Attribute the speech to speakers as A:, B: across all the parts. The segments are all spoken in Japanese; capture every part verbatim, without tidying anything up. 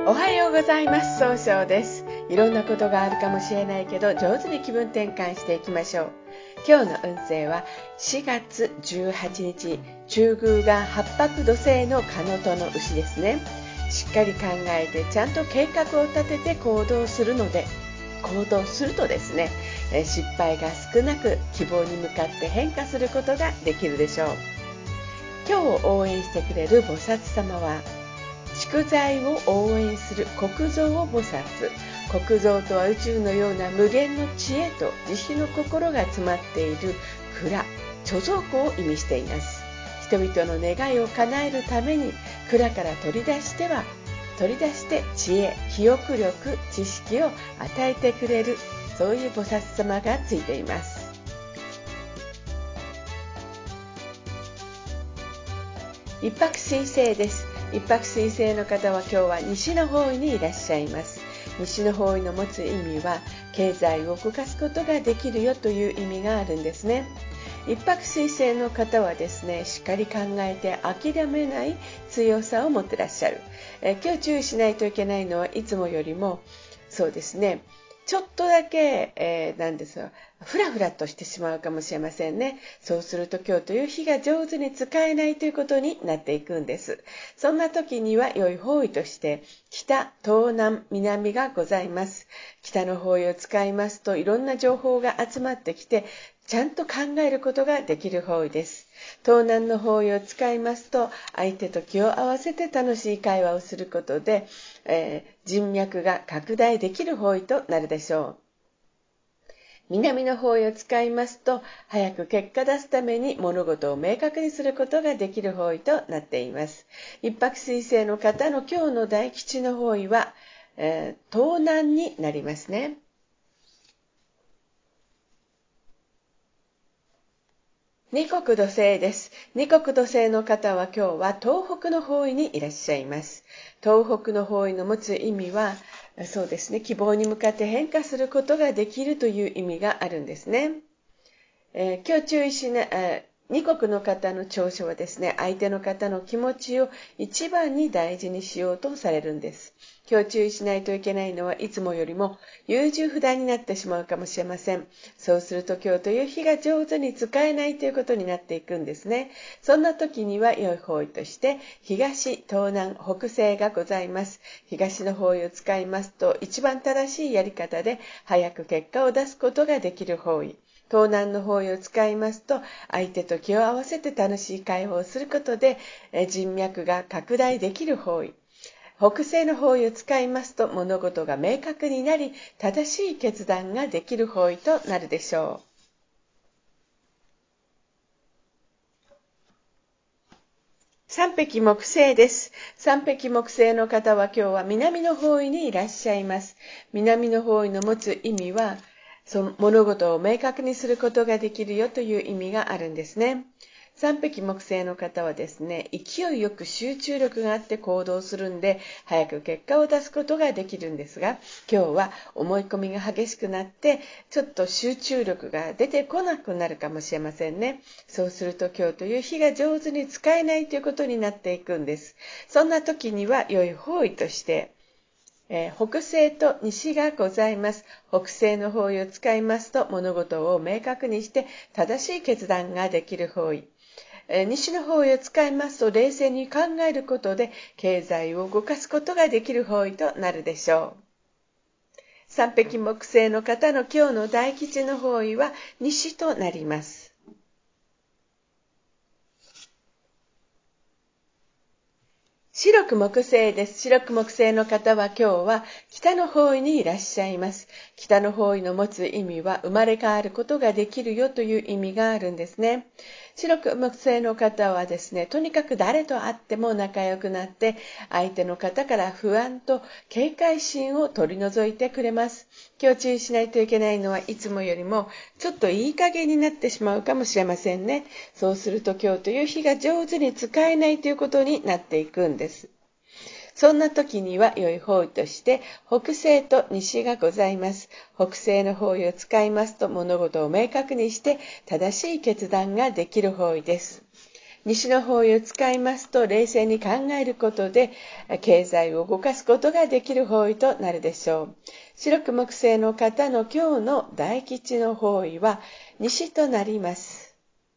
A: おはようございます。総称です。いろんなことがあるかもしれないけど、上手に気分転換していきましょう。今日の運勢はしがつじゅうはちにち、中宮が八白土星の庚との牛ですね。しっかり考えてちゃんと計画を立てて行動するので、行動するとですね、失敗が少なく希望に向かって変化することができるでしょう。今日を応援してくれる菩薩様は、蓄財を応援する国蔵菩薩。国蔵とは宇宙のような無限の知恵と慈悲の心が詰まっている蔵、貯蔵庫を意味しています。人々の願いを叶えるために蔵から取り出しては取り出して知恵、記憶力、知識を与えてくれる、そういう菩薩様がついています。一泊水星です。一泊水星の方は今日は西の方位にいらっしゃいます。西の方位の持つ意味は、経済を動かすことができるよという意味があるんですね。一泊水星の方はですね、しっかり考えて諦めない強さを持ってらっしゃる。え今日注意しないといけないのは、いつもよりもそうですね、ちょっとだけ、えー、なんですよ、ふらふらとしてしまうかもしれませんね。そうすると今日という日が上手に使えないということになっていくんです。そんな時には良い方位として北、東南、南がございます。北の方位を使いますと、いろんな情報が集まってきて、ちゃんと考えることができる方位です。東南の方位を使いますと、相手と気を合わせて楽しい会話をすることで、えー、人脈が拡大できる方位となるでしょう。南の方位を使いますと、早く結果出すために物事を明確にすることができる方位となっています。一泊水星の方の今日の大吉の方位は、えー、東南になりますね。二国土星です。二国土星の方は今日は東北の方位にいらっしゃいます。東北の方位の持つ意味は、そうですね、希望に向かって変化することができるという意味があるんですね。えー、今日注意しな、二国の方の長所はですね、相手の方の気持ちを一番に大事にしようとされるんです。今日注意しないといけないのは、いつもよりも優柔不断になってしまうかもしれません。そうすると今日という日が上手に使えないということになっていくんですね。そんな時には良い方位として東、東南、北西がございます。東の方位を使いますと、一番正しいやり方で早く結果を出すことができる方位。東南の方位を使いますと、相手と気を合わせて楽しい会話をすることで人脈が拡大できる方位。北西の方位を使いますと、物事が明確になり、正しい決断ができる方位となるでしょう。三匹木星です。三匹木星の方は今日は南の方位にいらっしゃいます。南の方位の持つ意味は、その物事を明確にすることができるよという意味があるんですね。三匹木星の方はですね、勢いよく集中力があって行動するんで、早く結果を出すことができるんですが、今日は思い込みが激しくなって、ちょっと集中力が出てこなくなるかもしれませんね。そうすると今日という日が上手に使えないということになっていくんです。そんな時には良い方位として、えー、北西と西がございます。北西の方位を使いますと、物事を明確にして正しい決断ができる方位。えー、西の方位を使いますと、冷静に考えることで経済を動かすことができる方位となるでしょう。三匹木星の方の今日の大吉の方位は西となります。白く木星です。白く木星の方は今日は北の方位にいらっしゃいます。北の方位の持つ意味は、生まれ変わることができるよという意味があるんですね。白く木星の方はですね、とにかく誰と会っても仲良くなって、相手の方から不安と警戒心を取り除いてくれます。今日注意しないといけないのは、いつもよりもちょっといい加減になってしまうかもしれませんね。そうすると今日という日が上手に使えないということになっていくんです。そんな時には良い方位として北西と西がございます。北西の方位を使いますと、物事を明確にして正しい決断ができる方位です。 西の方位を使いますと、冷静に考えることで経済を動かすことができる方位となるでしょう。白く木星の方の今日の大吉の方位は西となります。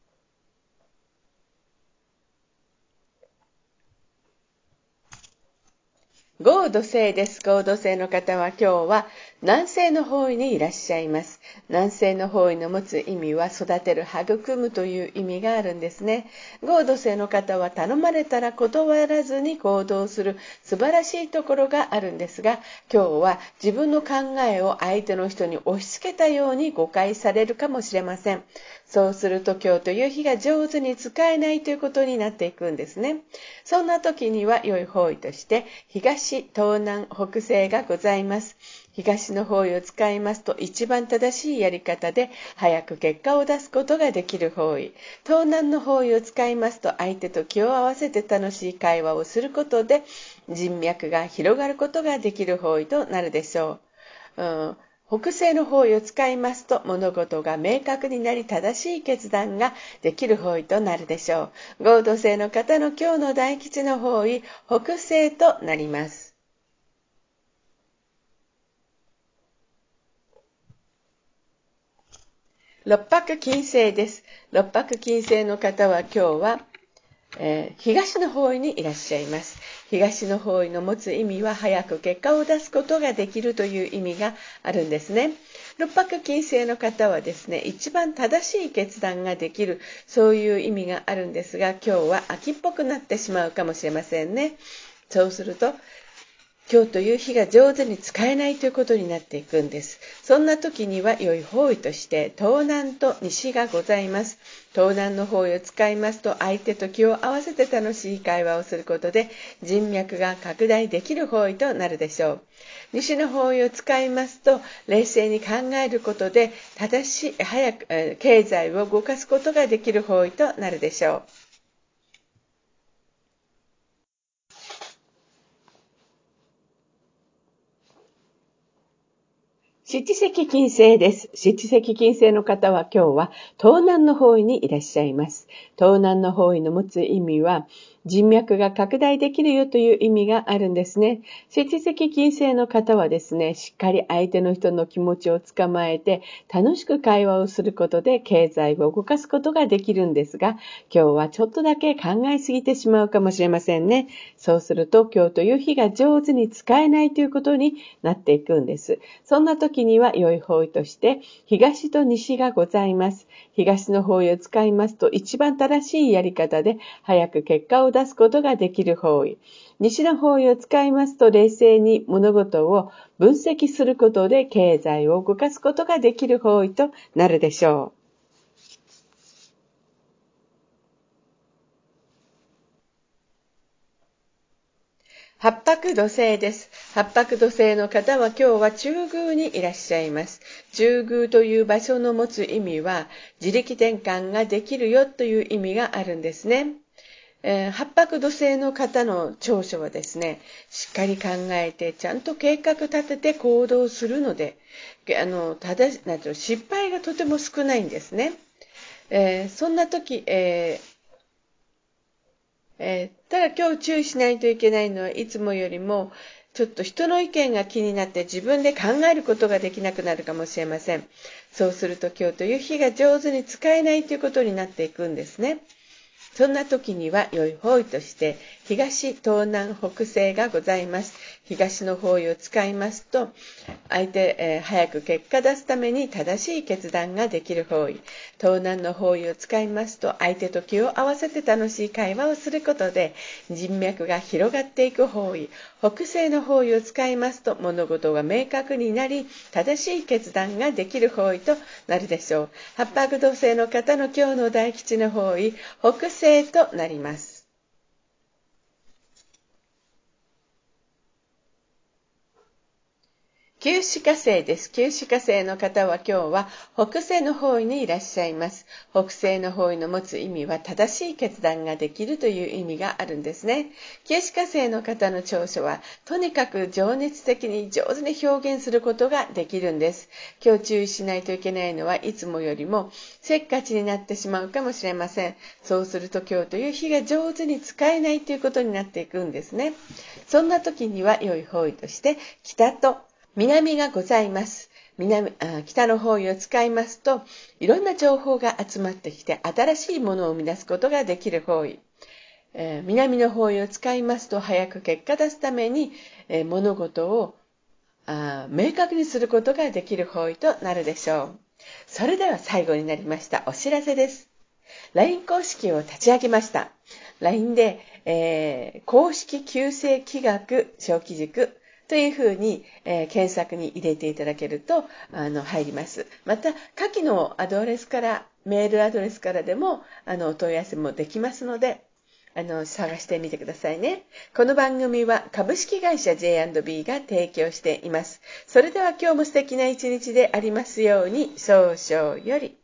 A: 合土星です。合土星の方は今日は南西の方位にいらっしゃいます。南西の方位の持つ意味は育てる、育むという意味があるんですね。合土星の方は頼まれたら断らずに行動する素晴らしいところがあるんですが、今日は自分の考えを相手の人に押し付けたように誤解されるかもしれません。そうすると今日という日が上手に使えないということになっていくんですね。そんな時には良い方位として東、東南、北西がございます。東の方位を使いますと一番正しいやり方で早く結果を出すことができる方位。東南の方位を使いますと相手と気を合わせて楽しい会話をすることで人脈が広がることができる方位となるでしょう。うん北西の方位を使いますと物事が明確になり正しい決断ができる方位となるでしょう。合土星の方の今日の大吉の方位、北西となります。六白金星です。六白金星の方は今日はえー、東の方位にいらっしゃいます。東の方位の持つ意味は早く結果を出すことができるという意味があるんですね。六白金星の方はですね、一番正しい決断ができる、そういう意味があるんですが、今日は秋っぽくなってしまうかもしれませんね。そうすると今日という日が上手に使えないということになっていくんです。そんな時には良い方位として東南と西がございます。東南の方位を使いますと相手と気を合わせて楽しい会話をすることで人脈が拡大できる方位となるでしょう。西の方位を使いますと冷静に考えることで正しい早く経済を動かすことができる方位となるでしょう。七石金星です。七石金星の方は今日は東南の方位にいらっしゃいます。東南の方位の持つ意味は人脈が拡大できるよという意味があるんですね。七石金星の方はですね、しっかり相手の人の気持ちをつかまえて楽しく会話をすることで経済を動かすことができるんですが、今日はちょっとだけ考えすぎてしまうかもしれませんね。そうすると今日という日が上手に使えないということになっていくんです。そんな時には良い方位として東と西がございます。東の方位を使いますと一番正しいやり方で早く結果を出すことができる方位。西の方位を使いますと冷静に物事を分析することで経済を動かすことができる方位となるでしょう。八白土星です。八白土星の方は今日は中宮にいらっしゃいます。中宮という場所の持つ意味は自力転換ができるよという意味があるんですね。えー、八白土星の方の長所はですね、しっかり考えてちゃんと計画立てて行動するので、あのただなんていうの失敗がとても少ないんですね。えー、そんな時、えーえー、ただ今日注意しないといけないのはいつもよりもちょっと人の意見が気になって自分で考えることができなくなるかもしれません。そうすると今日という日が上手に使えないということになっていくんですね。そんな時には良い方位として東、東南、北西がございます。東の方位を使いますと相手、えー、早く結果出すために正しい決断ができる方位。東南の方位を使いますと相手と気を合わせて楽しい会話をすることで人脈が広がっていく方位。北西の方位を使いますと物事が明確になり正しい決断ができる方位となるでしょう。八白土星の方の今日の大吉の方位、北西となります。 旧歯科生です。旧歯科生の方は今日は北西の方位にいらっしゃいます。北西の方位の持つ意味は正しい決断ができるという意味があるんですね。旧歯科生の方の長所はとにかく情熱的に上手に表現することができるんです。今日注意しないといけないのはいつもよりもせっかちになってしまうかもしれません。そうすると今日という日が上手に使えないということになっていくんですね。そんな時には良い方位として北と南がございます。南あ北の方位を使いますと、いろんな情報が集まってきて新しいものを生み出すことができる方位。えー、南の方位を使いますと、早く結果出すために、えー、物事をあ明確にすることができる方位となるでしょう。それでは最後になりましたお知らせです。ライン 公式を立ち上げました。ライン で、えー、公式旧世気学小規塾というふうに、えー、検索に入れていただけるとあの入ります。また下記のアドレスからメールアドレスからでもあのお問い合わせもできますので、あの探してみてくださいね。この番組は株式会社 ジェイアンドビー が提供しています。それでは今日も素敵な一日でありますように。早々より。